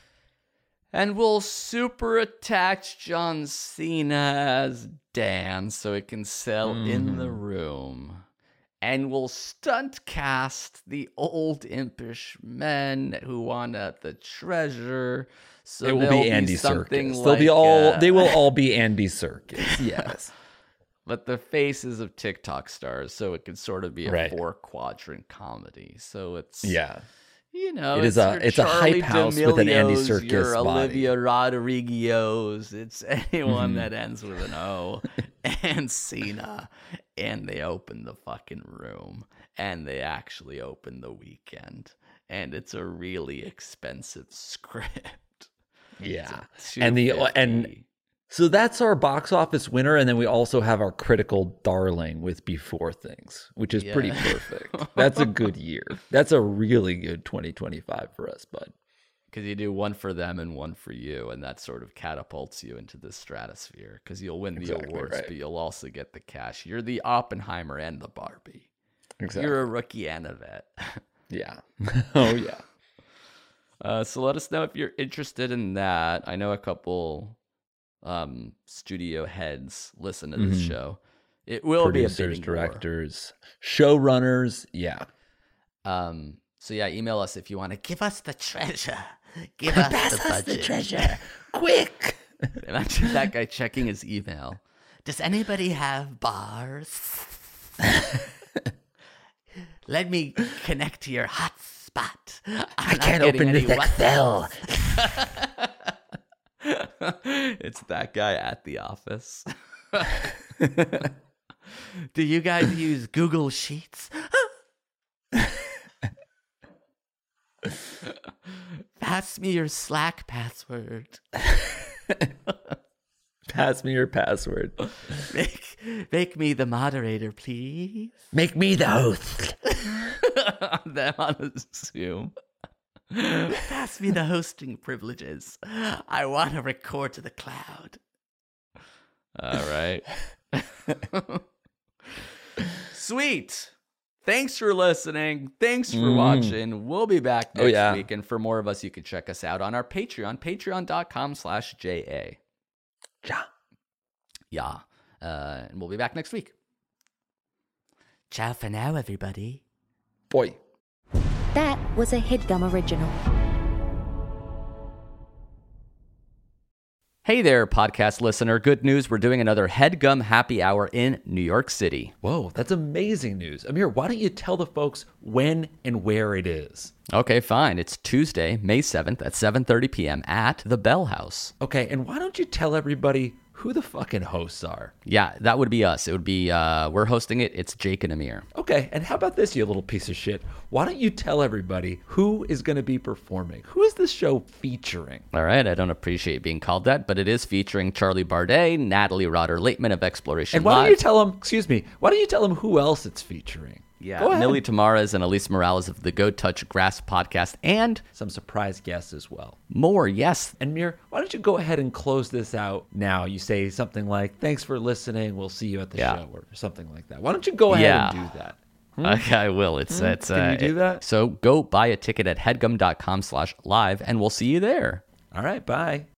And we'll super attach John Cena as Dan so it can sell in the room. And we'll stunt cast the old impish men who want the treasure. So It will there'll be Andy something Serkis. They'll be like, all. uh, They will all be Andy Serkis. Yes. but the faces of TikTok stars, so it could sort of be a Right. four quadrant comedy. So it's Yeah. you know, It is it's a- your it's a Charlie hype house with an Andy D'Amelio's, your Serkis body. Olivia Rodriguez. It's anyone Mm-hmm. that ends with an O, and Cena, and they open the fucking room, and they actually open the weekend, and it's a really expensive script. Yeah. It's And the and two fifty. so that's our box office winner, and then we also have our critical darling with Before Things, which is pretty Yeah. perfect. That's a good year. That's a really good twenty twenty-five for us, bud. Because you do one for them and one for you, and that sort of catapults you into the stratosphere. Because you'll win the Exactly awards, right. but you'll also get the cash. You're the Oppenheimer and the Barbie. Exactly. You're a rookie and a vet. Yeah. Oh yeah. Uh, so let us know if you're interested in that. I know a couple um, studio heads listen to this Mhm. show. It will be a Producers, bidding war. directors, showrunners. Yeah. Um, so yeah, email us if you want to give us the treasure. Give us the budget. treasure. Quick. Imagine that guy checking his email. Does anybody have bars? Let me connect to your hotspot. I can't open this Excel. It's that guy at the office. Do you guys use Google Sheets? Pass me your Slack password. Pass me your password. Make, make me the moderator, please. Make me the host. Them on Zoom. Pass me the hosting privileges. I want to record to the cloud. All right. Sweet. Thanks for listening. Thanks for Mm. watching. We'll be back next Oh, yeah. week. And for more of us, you can check us out on our Patreon, patreon.com slash JA. Ja. Yeah. Uh, and we'll be back next week. Ciao for now, everybody. Boy. That was a HeadGum original. Hey there, podcast listener. Good news. We're doing another HeadGum Happy Hour in New York City. Whoa, that's amazing news. Amir, why don't you tell the folks when and where it is? Okay, fine. It's Tuesday, May seventh at seven thirty p.m. at the Bell House. Okay, and why don't you tell everybody who the fucking hosts are? Yeah, that would be us. It would be, uh, we're hosting it. It's Jake and Amir. Okay, and how about this, you little piece of shit? Why don't you tell everybody who is going to be performing? Who is this show featuring? All right, I don't appreciate being called that, but it is featuring Charlie Bardet, Natalie Rotter-Lateman of Exploration And why Live. don't you tell them, excuse me, why don't you tell them who else it's featuring? Yeah, Go ahead. Millie Tamares and Elise Morales of the Go Touch Grass podcast, and Some surprise guests as well. more, yes. And Mir, why don't you go ahead and close this out now? You say something like, thanks for listening, we'll see you at the Yeah. show, or something like that. Why don't you go ahead Yeah. and do that? Okay, I will. It's, it's, Can uh, you do it- that? So go buy a ticket at headgum.com slash live, and we'll see you there. All right, bye.